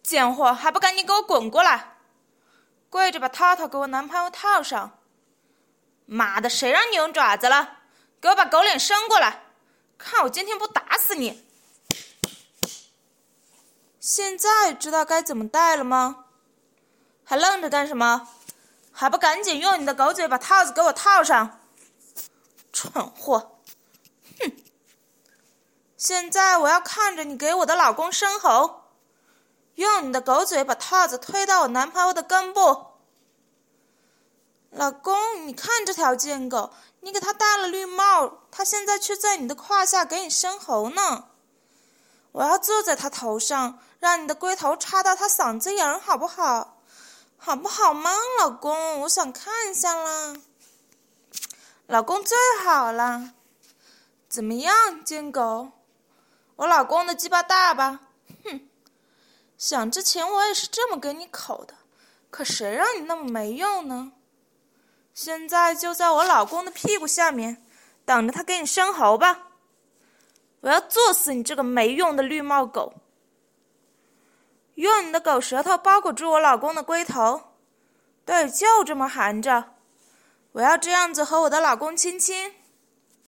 贱货，还不赶紧给我滚过来！跪着把套套给我男朋友套上！妈的，谁让你用爪子了？给我把狗脸伸过来，看我今天不打死你！现在知道该怎么戴了吗？还愣着干什么？还不赶紧用你的狗嘴把套子给我套上！蠢货！哼！现在我要看着你给我的老公生喉，用你的狗嘴把套子推到我男朋友的根部。老公，你看这条贱狗，你给它戴了绿帽，它现在却在你的胯下给你生喉呢。我要坐在它头上，让你的龟头插到它嗓子眼，好不好？好不好吗，老公？我想看一下啦。老公最好啦。怎么样，贱狗？我老公的鸡巴大吧？哼！想之前我也是这么给你口的，可谁让你那么没用呢？现在就在我老公的屁股下面，等着他给你生喉吧！我要做死你这个没用的绿帽狗！用你的狗舌头包裹住我老公的龟头，对，就这么含着。我要这样子和我的老公亲亲。